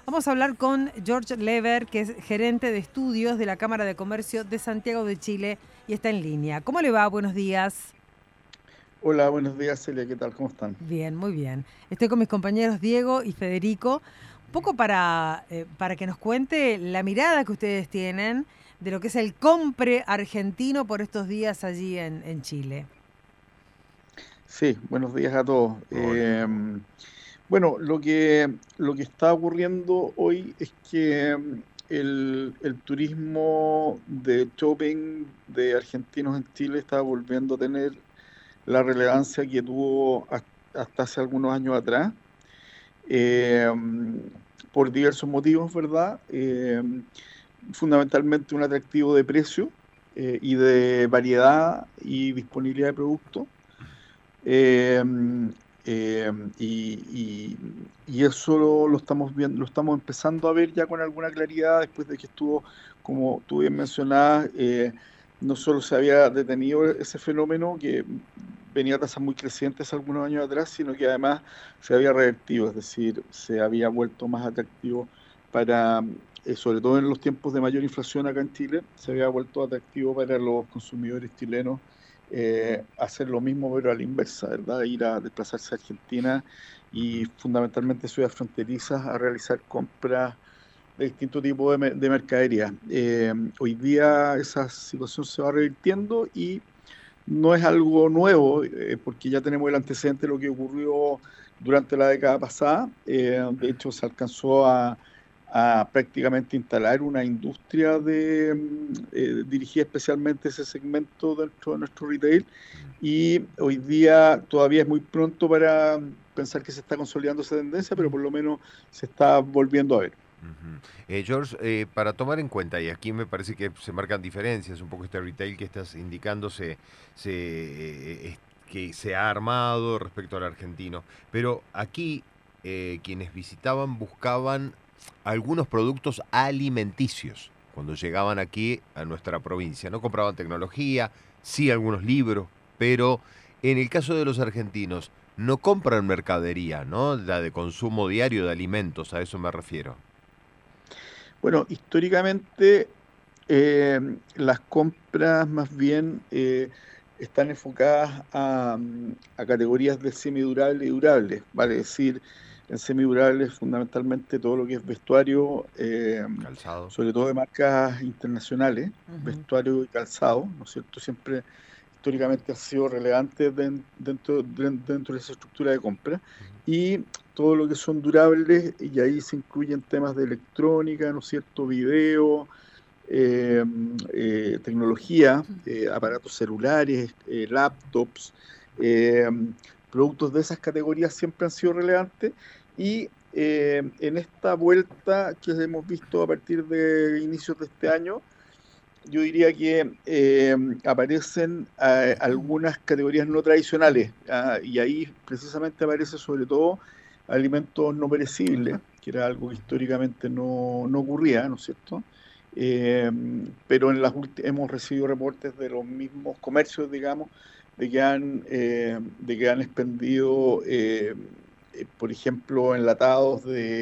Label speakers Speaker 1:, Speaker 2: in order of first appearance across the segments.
Speaker 1: Vamos a hablar con George Lever, que es gerente de estudios de la Cámara de Comercio de Santiago de Chile y está en línea. ¿Cómo le va? Buenos días.
Speaker 2: Hola, buenos días, Celia, ¿qué tal? ¿Cómo están?
Speaker 1: Bien, muy bien. Estoy con mis compañeros Diego y Federico, un poco para que nos cuente la mirada que ustedes tienen de lo que es el compre argentino por estos días allí en Chile.
Speaker 2: Sí, buenos días a todos.
Speaker 3: Hola.
Speaker 2: Bueno, lo que está ocurriendo hoy es que el turismo de shopping de argentinos en Chile está volviendo a tener la relevancia que tuvo hasta hace algunos años atrás, eh, por diversos motivos, ¿verdad? Fundamentalmente un atractivo de precio y de variedad y disponibilidad de productos. Eh, eh, y eso lo estamos viendo, lo estamos empezando a ver ya con alguna claridad después de que estuvo, como tú bien mencionabas, no solo se había detenido ese fenómeno que venía a tasas muy crecientes algunos años atrás, sino que además se había revertido, es decir, se había vuelto más atractivo para, sobre todo en los tiempos de mayor inflación acá en Chile, se había vuelto atractivo para los consumidores chilenos hacer lo mismo, pero a la inversa, ¿verdad? Ir a desplazarse a Argentina y
Speaker 3: Ujú.
Speaker 2: fundamentalmente ciudades fronterizas a realizar compras de distintos tipos de mercadería. Hoy día esa situación se va revirtiendo y no es algo nuevo, porque ya tenemos el antecedente de lo que ocurrió durante la década pasada. De hecho, se alcanzó a prácticamente instalar una industria dirigida especialmente a ese segmento dentro de nuestro retail. Y hoy día todavía es muy pronto para pensar que se está consolidando esa tendencia, pero
Speaker 1: Mm.
Speaker 2: por lo menos se está volviendo a ver.
Speaker 3: Ujú. George, para tomar en cuenta, y aquí me parece que se marcan diferencias, un poco este retail que estás indicando que se ha armado respecto al argentino, pero aquí quienes visitaban buscaban algunos productos alimenticios cuando llegaban aquí a nuestra provincia, no compraban tecnología, sí algunos libros, pero en el caso de los argentinos no compran mercadería, ¿no? La de consumo diario de alimentos, a eso me refiero.
Speaker 2: Bueno, históricamente las compras más bien están enfocadas a categorías de semidurable y durable, vale decir, en semidurables fundamentalmente todo lo que es vestuario,
Speaker 3: Calzado.
Speaker 2: sobre todo de marcas internacionales,
Speaker 1: Ujú.
Speaker 2: vestuario y calzado, ¿no es cierto? Siempre históricamente ha sido relevante dentro de esa estructura de compra. Y todo lo que son durables, y ahí se incluyen temas de electrónica, ¿no es cierto? Video, eh, tecnología, aparatos celulares, laptops, eh, productos de esas categorías siempre han sido relevantes y en esta vuelta que hemos visto a partir de inicios de este año, yo diría que aparecen algunas categorías no tradicionales, y ahí precisamente aparece sobre todo alimentos no perecibles, que era algo que históricamente no ocurría, ¿no es cierto? Eh, pero hemos recibido reportes de los mismos comercios, digamos, de que han expendido, por ejemplo, enlatados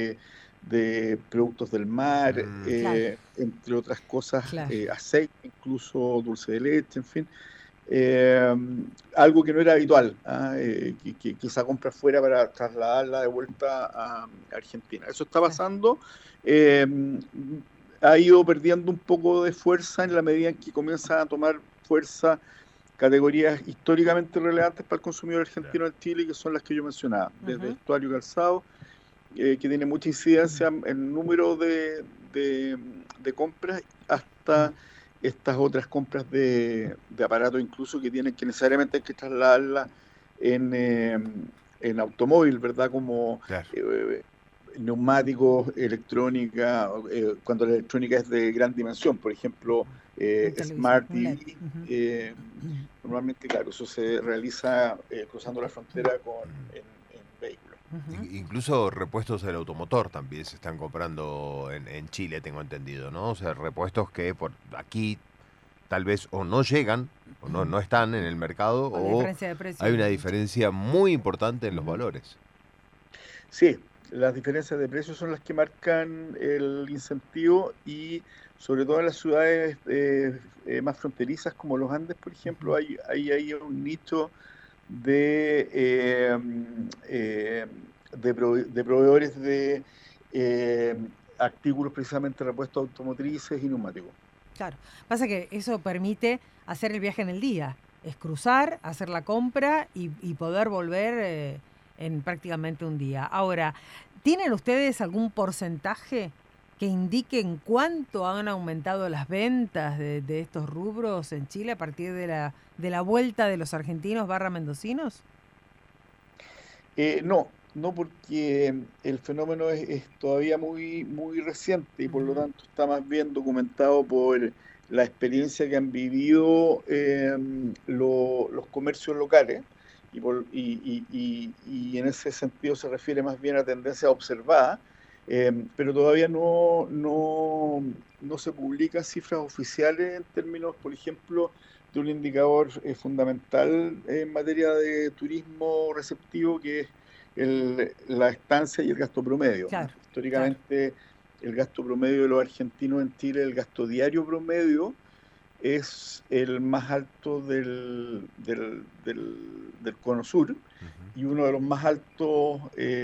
Speaker 2: de productos del mar,
Speaker 3: Mm.
Speaker 1: Claro,
Speaker 2: entre otras cosas,
Speaker 1: claro.
Speaker 2: aceite, incluso dulce de leche, en fin. Eh, Algo que no era habitual, que esa compra fuera para trasladarla de vuelta a Argentina. Eso está
Speaker 1: Claro.
Speaker 2: pasando. eh, Ha ido perdiendo un poco de fuerza en la medida en que comienzan a tomar fuerza categorías históricamente relevantes para el consumidor
Speaker 3: Claro.
Speaker 2: argentino en Chile, que son las que yo mencionaba, desde
Speaker 1: Ujú.
Speaker 2: vestuario y calzado, que tiene mucha incidencia en el número de, de compras, hasta estas otras compras de aparatos incluso que tienen que necesariamente hay que trasladarla en automóvil, ¿verdad? Como
Speaker 3: Claro.
Speaker 2: eh, neumáticos, electrónica, cuando la electrónica es de gran dimensión, por ejemplo,
Speaker 1: Un televisor,
Speaker 2: Smart
Speaker 1: un LED.
Speaker 2: TV.
Speaker 1: Ujú.
Speaker 2: Normalmente, claro, eso se realiza cruzando la frontera en vehículos.
Speaker 1: Ujú.
Speaker 3: Incluso repuestos del automotor también se están comprando en Chile, tengo entendido, ¿no? O sea, repuestos que por aquí tal vez o no llegan o no están en el mercado
Speaker 1: O la
Speaker 3: o
Speaker 1: diferencia de
Speaker 3: hay
Speaker 1: precios
Speaker 3: una
Speaker 1: es mucha.
Speaker 3: diferencia muy importante en los
Speaker 1: Ujú.
Speaker 3: valores.
Speaker 2: Sí, las diferencias de precios son las que marcan el incentivo y sobre todo en las ciudades más fronterizas como los Andes, por ejemplo, hay un nicho de, de proveedores de eh, artículos precisamente repuestos automotrices y neumáticos.
Speaker 1: Claro. Pasa que eso permite hacer el viaje en el día. Es cruzar, hacer la compra y poder volver en prácticamente un día. Ahora, ¿tienen ustedes algún porcentaje que indique en cuánto han aumentado las ventas de estos rubros en Chile a partir de la vuelta de los argentinos barra mendocinos?
Speaker 2: No, no porque el fenómeno es todavía muy reciente y por lo
Speaker 1: Ujú.
Speaker 2: tanto está más bien documentado por la experiencia que han vivido los comercios locales y en ese sentido se refiere más bien a tendencias observadas, pero todavía no se publican cifras oficiales en términos, por ejemplo, de un indicador fundamental en materia de turismo receptivo que es la estancia y el gasto promedio.
Speaker 1: Claro, claro.
Speaker 2: Históricamente, el gasto promedio de los argentinos en Chile, el gasto diario promedio, es el más alto del Cono Sur
Speaker 3: Ujú.
Speaker 2: y uno de los más altos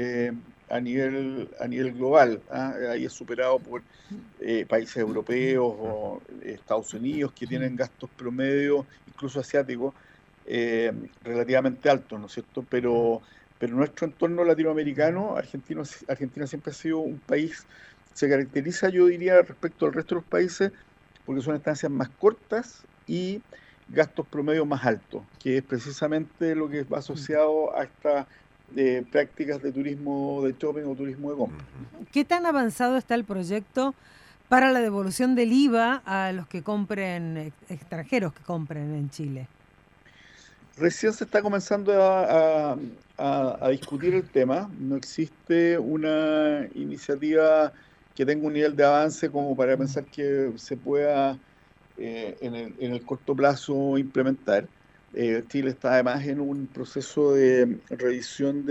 Speaker 2: a nivel global. ¿Ah? Ahí es superado por países europeos
Speaker 3: Ujú.
Speaker 2: o Estados Unidos que tienen gastos promedios, incluso asiáticos, eh, relativamente altos, ¿no es cierto? Pero nuestro entorno latinoamericano, Argentina siempre ha sido un país, se caracteriza, yo diría, respecto al resto de los países, porque son estancias más cortas y gastos promedios más altos, que es precisamente lo que va asociado a estas prácticas de turismo de shopping o turismo de compra.
Speaker 3: Ujú.
Speaker 1: ¿Qué tan avanzado está el proyecto para la devolución del IVA a los que compren, extranjeros que compren en Chile?
Speaker 2: Recién se está comenzando a discutir el tema. No existe una iniciativa que tenga un nivel de avance como para pensar que se pueda en el corto plazo implementar. Chile está además en un proceso de revisión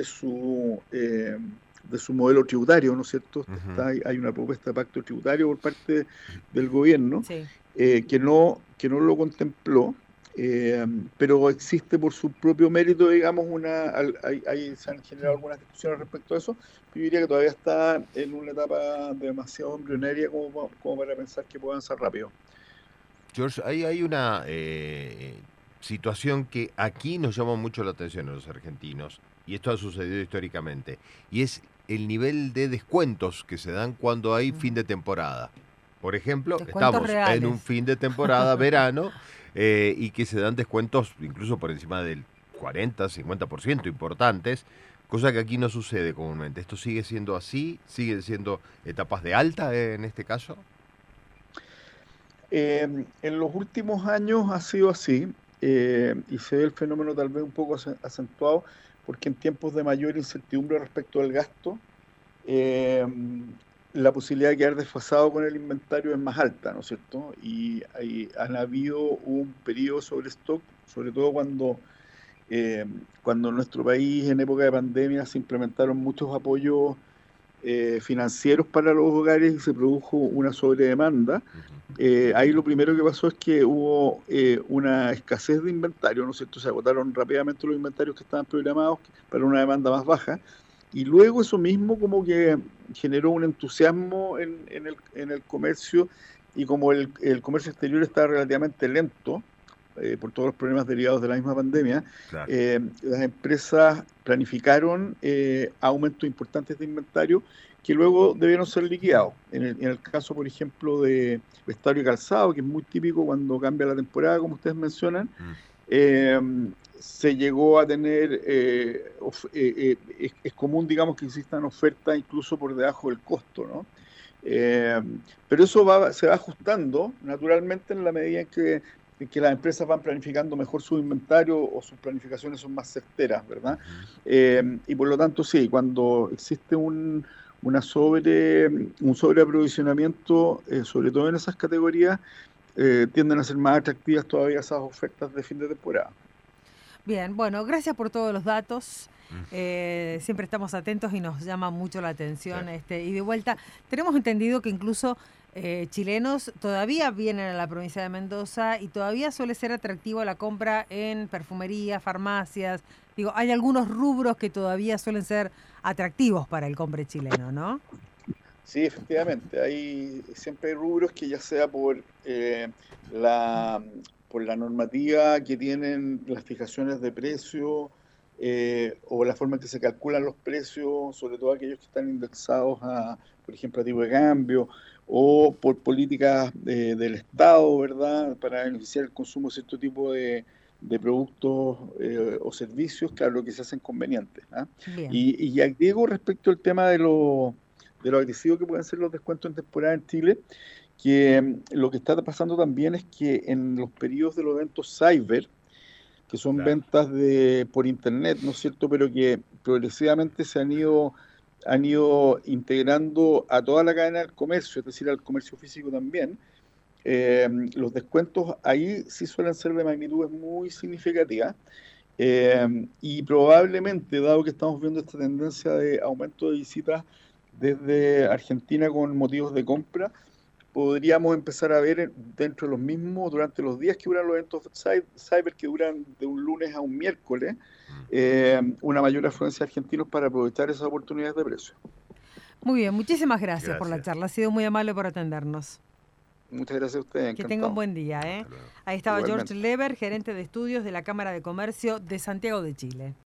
Speaker 2: de su modelo tributario, ¿no es cierto?
Speaker 3: Ujú.
Speaker 2: Hay una propuesta de pacto tributario por parte del gobierno
Speaker 1: Sí.
Speaker 2: que no lo contempló, eh, pero existe por su propio mérito, digamos, se han generado algunas discusiones respecto a eso. Yo diría que todavía está en una etapa demasiado embrionaria como para pensar que puede avanzar rápido.
Speaker 3: George, hay una situación que aquí nos llama mucho la atención a los argentinos, y esto ha sucedido históricamente, y es el nivel de descuentos que se dan cuando hay fin
Speaker 1: Ujú.
Speaker 3: de temporada. Por ejemplo,
Speaker 1: Descuentos
Speaker 3: estamos en un
Speaker 1: reales.
Speaker 3: fin de temporada, verano, y que se dan descuentos incluso por encima del 40, 50% importantes, cosa que aquí no sucede comúnmente. ¿Esto sigue siendo así? ¿Siguen siendo etapas de alta en este caso?
Speaker 2: En los últimos años ha sido así y se ve el fenómeno tal vez un poco acentuado porque en tiempos de mayor incertidumbre respecto al gasto, eh, la posibilidad de quedar desfasado con el inventario es más alta, ¿no es cierto? Y han habido un periodo sobre stock, sobre todo eh, cuando en nuestro país en época de pandemia se implementaron muchos apoyos financieros para los hogares y se produjo una sobredemanda.
Speaker 3: Ujú.
Speaker 2: Ahí lo primero que pasó es que hubo una escasez de inventario, ¿no es cierto? Se agotaron rápidamente los inventarios que estaban programados para una demanda más baja. Y luego eso mismo como que generó un entusiasmo en el comercio y como el comercio exterior está relativamente lento por todos los problemas derivados de la misma pandemia,
Speaker 3: Claro.
Speaker 2: las empresas planificaron aumentos importantes de inventario que luego debieron ser liquidados. En el caso, por ejemplo, de vestuario y calzado, que es muy típico cuando cambia la temporada, como ustedes mencionan,
Speaker 3: Mm.
Speaker 2: eh, se llegó a tener, es común, digamos, que existan ofertas incluso por debajo del costo, ¿no? Eh, pero eso se va ajustando naturalmente en la medida en que las empresas van planificando mejor su inventario o sus planificaciones son más certeras, ¿verdad?
Speaker 3: Ujú.
Speaker 2: Y por lo tanto, sí, cuando existe un sobreaprovisionamiento, sobre todo en esas categorías, tienden a ser más atractivas todavía esas ofertas de fin de temporada.
Speaker 1: Bien, bueno, gracias por todos los datos.
Speaker 3: Mm.
Speaker 1: Siempre estamos atentos y nos llama mucho la atención.
Speaker 3: Sí.
Speaker 1: Y de vuelta, tenemos entendido que incluso chilenos todavía vienen a la provincia de Mendoza y todavía suele ser atractivo la compra en perfumería, farmacias. Digo, hay algunos rubros que todavía suelen ser atractivos para el compre chileno, ¿no?
Speaker 2: Sí, efectivamente, siempre hay rubros que ya sea la, por la normativa que tienen las fijaciones de precio o la forma en que se calculan los precios, sobre todo aquellos que están indexados por ejemplo, a tipo de cambio, o por políticas del Estado, ¿verdad?, para beneficiar el consumo de cierto tipo de productos o servicios, claro, que se hacen convenientes. ¿Ah?
Speaker 1: Bien.
Speaker 2: Y Diego, respecto al tema de lo agresivo que pueden ser los descuentos en temporada en Chile, que lo que está pasando también es que en los periodos de los eventos cyber, que son
Speaker 3: Claro.
Speaker 2: ventas por internet, ¿no es cierto?, pero que progresivamente han ido integrando a toda la cadena del comercio, es decir, al comercio físico también. Los descuentos ahí sí suelen ser de magnitudes muy significativas. Y probablemente, dado que estamos viendo esta tendencia de aumento de visitas desde Argentina con motivos de compra, podríamos empezar a ver dentro de los mismos, durante los días que duran los eventos cyber, que duran de un lunes a un miércoles,
Speaker 3: Mm.
Speaker 2: una mayor afluencia de argentinos para aprovechar esas oportunidades de precio.
Speaker 1: Muy bien, muchísimas gracias por la
Speaker 3: Gracias.
Speaker 1: charla. Ha sido muy amable por atendernos.
Speaker 2: Muchas gracias a ustedes,
Speaker 1: Que tenga un
Speaker 2: encantado.
Speaker 1: buen día, ¿eh?
Speaker 3: Hasta luego.
Speaker 1: Ahí estaba George
Speaker 2: Igualmente.
Speaker 1: Leber, gerente de estudios de la Cámara de Comercio de Santiago de Chile.